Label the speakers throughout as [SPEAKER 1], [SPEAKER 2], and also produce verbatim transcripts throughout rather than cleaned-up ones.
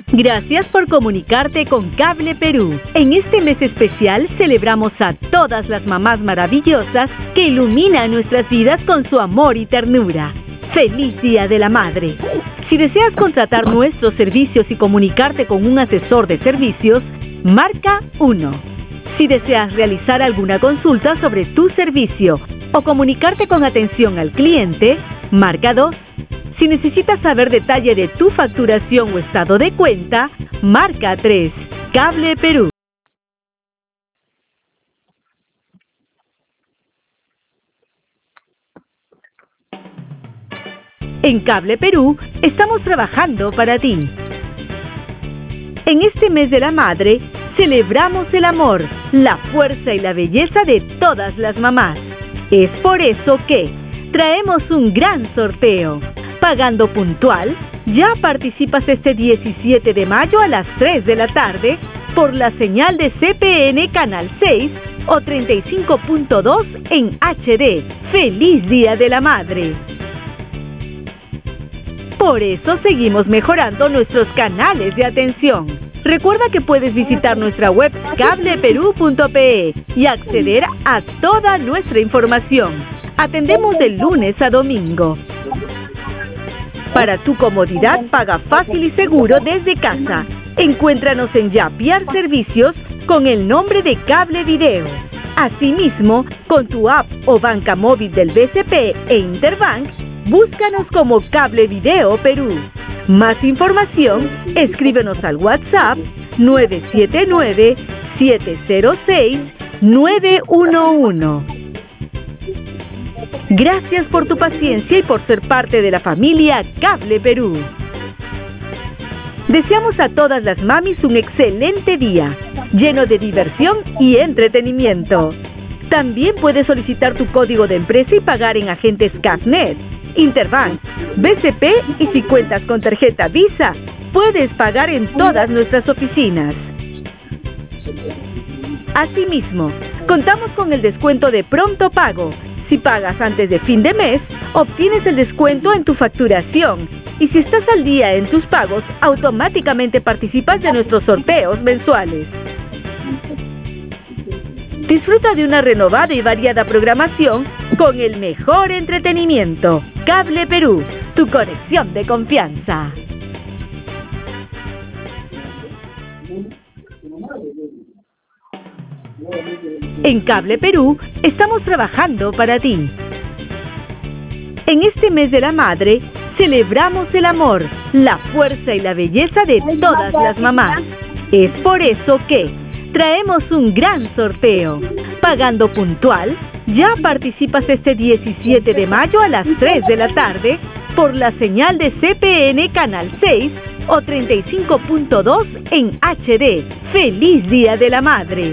[SPEAKER 1] Gracias por comunicarte con Cable Perú. En este mes especial celebramos a todas las mamás maravillosas que iluminan nuestras vidas con su amor y ternura. ¡Feliz Día de la Madre! Si deseas contratar nuestros servicios y comunicarte con un asesor de servicios, marca uno. Si deseas realizar alguna consulta sobre tu servicio o comunicarte con atención al cliente, marca dos. Si necesitas saber detalle de tu facturación o estado de cuenta, marca tres. Cable Perú. En Cable Perú estamos trabajando para ti. En este mes de la madre, celebramos el amor, la fuerza y la belleza de todas las mamás. Es por eso que traemos un gran sorteo. Pagando puntual, ya participas este diecisiete de mayo a las tres de la tarde por la señal de C P N Canal seis o treinta y cinco punto dos en H D. ¡Feliz Día de la Madre! Por eso seguimos mejorando nuestros canales de atención. Recuerda que puedes visitar nuestra web cable perú punto pe y acceder a toda nuestra información. Atendemos de lunes a domingo. Para tu comodidad, paga fácil y seguro desde casa. Encuéntranos en Yapiar Servicios con el nombre de Cable Video. Asimismo, con tu app o banca móvil del B C P e Interbank, búscanos como Cable Video Perú. Más información, escríbenos al WhatsApp nueve siete nueve, siete cero seis, nueve uno uno. Gracias por tu paciencia y por ser parte de la familia Cable Perú. Deseamos a todas las mamis un excelente día, lleno de diversión y entretenimiento. También puedes solicitar tu código de empresa y pagar en agentes Cafnet, Interbank, B C P y si cuentas con tarjeta Visa, puedes pagar en todas nuestras oficinas. Asimismo, contamos con el descuento de pronto pago. Si pagas antes de fin de mes, obtienes el descuento en tu facturación. Y si estás al día en tus pagos, automáticamente participas de nuestros sorteos mensuales. Disfruta de una renovada y variada programación con el mejor entretenimiento. Cable Perú, tu conexión de confianza. En Cable Perú estamos trabajando para ti. En este mes de la madre, celebramos el amor, la fuerza y la belleza de todas las mamás. Es por eso que traemos un gran sorteo. Pagando puntual, ya participas este diecisiete de mayo a las tres de la tarde por la señal de C P N Canal seis o treinta y cinco punto dos en H D. ¡Feliz Día de la Madre!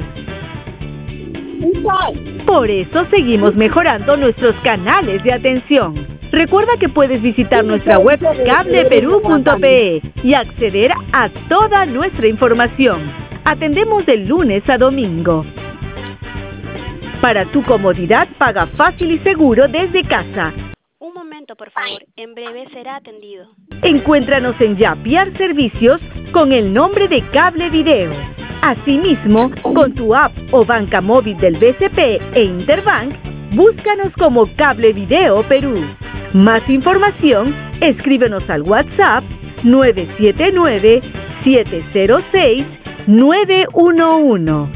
[SPEAKER 1] Por eso seguimos mejorando nuestros canales de atención. Recuerda que puedes visitar nuestra web cable perú punto pe y acceder a toda nuestra información. Atendemos de lunes a domingo. Para tu comodidad, paga fácil y seguro desde casa.
[SPEAKER 2] Un momento, por favor. En breve será atendido.
[SPEAKER 1] Encuéntranos en Yapiar Servicios con el nombre de Cable Video. Asimismo, con tu app o banca móvil del B C P e Interbank, búscanos como Cable Video Perú. Más información, escríbenos al WhatsApp nueve siete nueve, siete cero seis, nueve uno uno.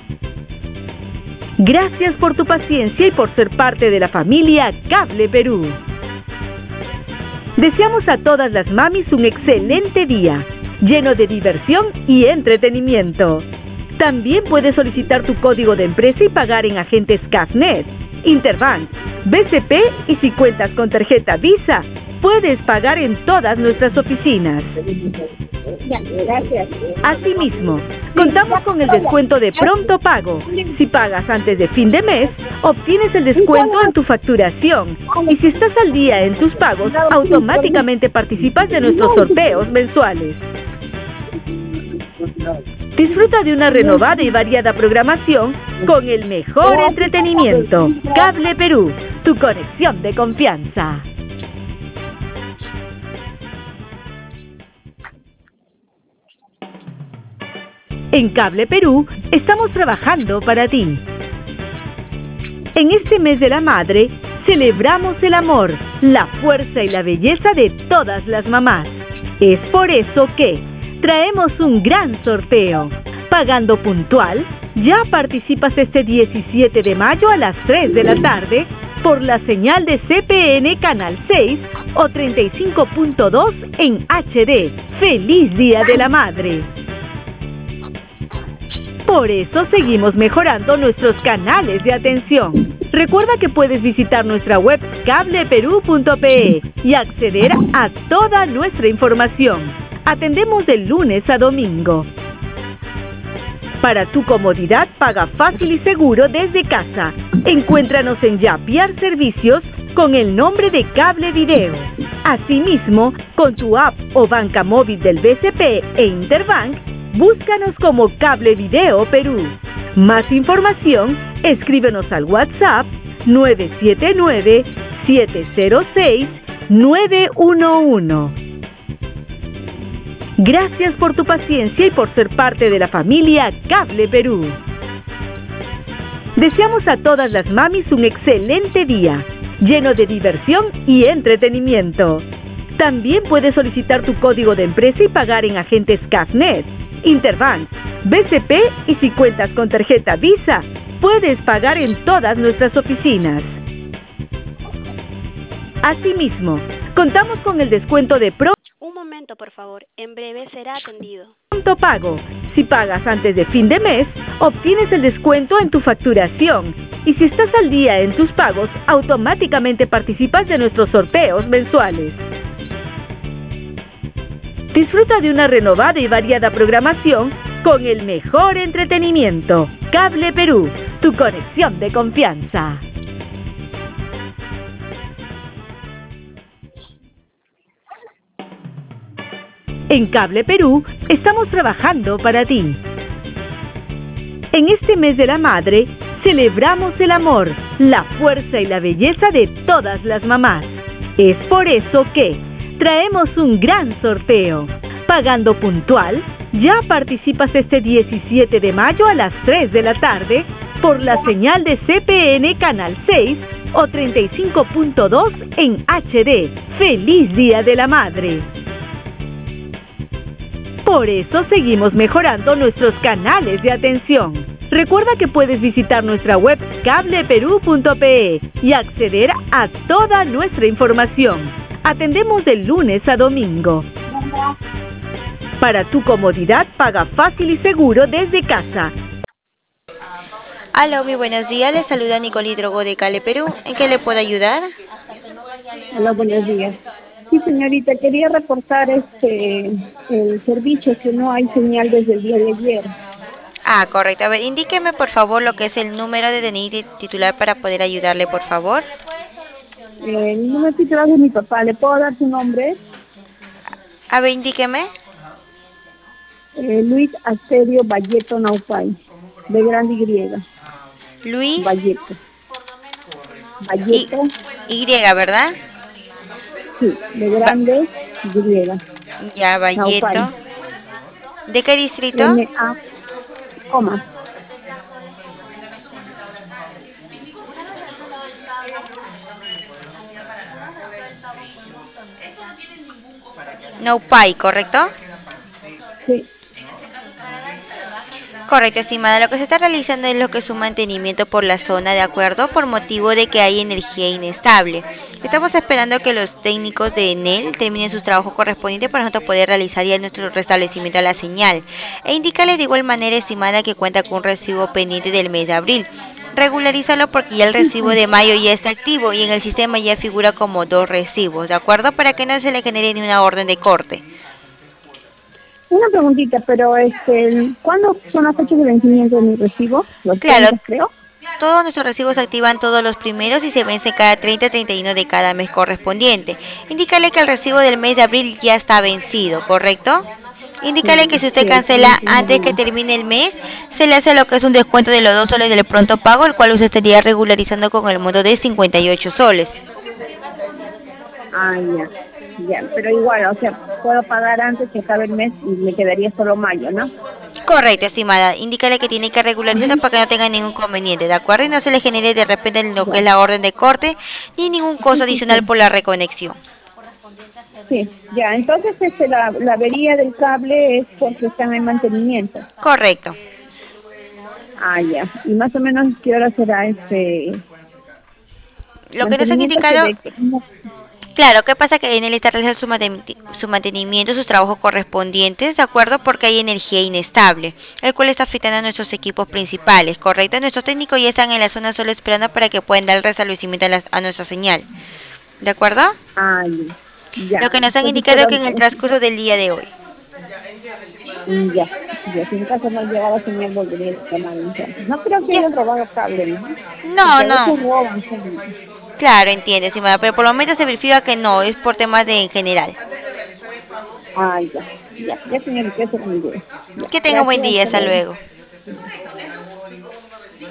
[SPEAKER 1] Gracias por tu paciencia y por ser parte de la familia Cable Perú. Deseamos a todas las mamis un excelente día, lleno de diversión y entretenimiento. También puedes solicitar tu código de empresa y pagar en agentes Cafnet, Interbank, B C P y si cuentas con tarjeta Visa, puedes pagar en todas nuestras oficinas.
[SPEAKER 3] Gracias.
[SPEAKER 1] Asimismo, contamos con el descuento de pronto pago. Si pagas antes de fin de mes, obtienes el descuento en tu facturación. Y si estás al día en tus pagos, automáticamente participas de nuestros sorteos mensuales. Disfruta de una renovada y variada programación con el mejor entretenimiento. Cable Perú, tu conexión de confianza. En Cable Perú estamos trabajando para ti. En este mes de la madre, celebramos el amor, la fuerza y la belleza de todas las mamás. Es por eso que traemos un gran sorteo. Pagando puntual, ya participas este diecisiete de mayo a las tres de la tarde por la señal de C P N Canal seis o treinta y cinco punto dos en H D. ¡Feliz Día de la Madre! Por eso seguimos mejorando nuestros canales de atención. Recuerda que puedes visitar nuestra web cable perú punto pe y acceder a toda nuestra información. Atendemos de lunes a domingo. Para tu comodidad, paga fácil y seguro desde casa. Encuéntranos en Yapiar Servicios con el nombre de Cable Video. Asimismo, con tu app o banca móvil del B C P e Interbank, búscanos como Cable Video Perú. Más información, escríbenos al WhatsApp nueve siete nueve, siete cero seis, nueve uno uno. Gracias por tu paciencia y por ser parte de la familia Cable Perú. Deseamos a todas las mamis un excelente día, lleno de diversión y entretenimiento. También puedes solicitar tu código de empresa y pagar en agentes Cafnet, Interbank, B C P y si cuentas con tarjeta Visa, puedes pagar en todas nuestras oficinas. Asimismo, contamos con el descuento de Pro
[SPEAKER 2] Un momento, por favor. En breve será atendido.
[SPEAKER 1] Pronto Pago. Si pagas antes de fin de mes, obtienes el descuento en tu facturación. Y si estás al día en tus pagos, automáticamente participas de nuestros sorteos mensuales. Disfruta de una renovada y variada programación con el mejor entretenimiento. Cable Perú, tu conexión de confianza. En Cable Perú estamos trabajando para ti. En este mes de la madre, celebramos el amor, la fuerza y la belleza de todas las mamás. Es por eso que traemos un gran sorteo. Pagando puntual, ya participas este diecisiete de mayo a las tres de la tarde por la señal de C P N Canal seis o treinta y cinco punto dos en H D. ¡Feliz Día de la Madre! Por eso seguimos mejorando nuestros canales de atención. Recuerda que puedes visitar nuestra web cable perú punto pe y acceder a toda nuestra información. Atendemos de lunes a domingo. Para tu comodidad, paga fácil y seguro desde casa.
[SPEAKER 4] Aló, muy buenos días. Les saluda Nicole Drogo de Cable Perú. ¿En qué le puedo ayudar?
[SPEAKER 3] Hola, buenos días. Sí, señorita, quería reportar este el servicio que no hay señal desde el día de ayer.
[SPEAKER 4] Ah, correcto. A ver, indíqueme por favor lo que es el número de D N I titular para poder ayudarle, por favor.
[SPEAKER 3] Eh, el número titular de mi papá, ¿le puedo dar su nombre?
[SPEAKER 4] A ver, indíqueme.
[SPEAKER 3] Eh, Luis Asterio Valleto Naupay, de grande Y.
[SPEAKER 4] Luis
[SPEAKER 3] Valleto. Valleto.
[SPEAKER 4] Y, y, ¿verdad?
[SPEAKER 3] Sí, de grande Y.
[SPEAKER 4] Ya, Valleto.
[SPEAKER 3] Naupay.
[SPEAKER 4] ¿De qué distrito?
[SPEAKER 3] N A, coma.
[SPEAKER 4] Naupay, ¿correcto?
[SPEAKER 3] Sí.
[SPEAKER 4] Correcto, estimada. Lo que se está realizando es lo que es un mantenimiento por la zona, ¿de acuerdo? Por motivo de que hay energía inestable. Estamos esperando que los técnicos de Enel terminen sus trabajos correspondientes para nosotros poder realizar ya nuestro restablecimiento a la señal. E indicarle de igual manera, estimada, que cuenta con un recibo pendiente del mes de abril. Regularízalo porque ya el recibo de mayo ya está activo y en el sistema ya figura como dos recibos, ¿de acuerdo? Para que no se le genere ni una orden de corte.
[SPEAKER 3] Una preguntita, pero este, ¿cuándo son las fechas de vencimiento de mi recibo? Los
[SPEAKER 4] Claro,
[SPEAKER 3] treinta, creo.
[SPEAKER 4] Todos nuestros recibos se activan todos los primeros y se vence cada treinta a treinta y uno de cada mes correspondiente. Indícale que el recibo del mes de abril ya está vencido, ¿correcto? Indícale que si usted cancela antes que termine el mes, se le hace lo que es un descuento de los dos soles del pronto pago, el cual usted estaría regularizando con el monto de cincuenta y ocho soles.
[SPEAKER 3] Ah, ya. Ya, pero igual, o sea, puedo pagar antes que acabe el mes y me quedaría solo mayo, ¿no?
[SPEAKER 4] Correcto, estimada. Indícale que tiene que regularizarlo para que no tenga ningún inconveniente, ¿de acuerdo? Y no se le genere de repente lo que es la orden de corte ni ningún costo
[SPEAKER 3] Sí, sí,
[SPEAKER 4] adicional
[SPEAKER 3] sí.
[SPEAKER 4] por la reconexión.
[SPEAKER 3] Sí, ya, entonces este, la, la avería del cable es porque están en mantenimiento.
[SPEAKER 4] Correcto.
[SPEAKER 3] Ah, ya. Y más o menos, ¿qué hora será este
[SPEAKER 4] Lo que nos han
[SPEAKER 3] mantenimiento que
[SPEAKER 4] indicado,
[SPEAKER 3] de que no-
[SPEAKER 4] claro, ¿qué pasa? Que en él está realizando su, manten- su mantenimiento, sus trabajos correspondientes, ¿de acuerdo? Porque hay energía inestable, el cual está afectando a nuestros equipos principales, ¿correcto? Nuestros técnicos ya están en la zona solo esperando para que puedan dar el restablecimiento a, las- a nuestra señal, ¿de acuerdo?
[SPEAKER 3] Ah, ya. Ya.
[SPEAKER 4] Lo que nos han
[SPEAKER 3] Entonces,
[SPEAKER 4] indicado
[SPEAKER 3] pero,
[SPEAKER 4] que en el transcurso del día de hoy.
[SPEAKER 3] mm, ya, ya, si en caso no llegara señal volvería a llamar entonces. No creo que
[SPEAKER 4] Ya.
[SPEAKER 3] hayan robado cable, ¿no?
[SPEAKER 4] No,
[SPEAKER 3] Porque a
[SPEAKER 4] no.
[SPEAKER 3] veces roban, sí.
[SPEAKER 4] Claro, entiende, estimada, pero por lo menos se verifica que no, es por temas de en general.
[SPEAKER 3] Ah, ya, ya, ya señorita, esa era mi idea. Ya,
[SPEAKER 4] Que tenga un buen
[SPEAKER 3] gracias,
[SPEAKER 4] día,
[SPEAKER 3] hasta
[SPEAKER 4] hasta
[SPEAKER 3] luego.
[SPEAKER 4] luego.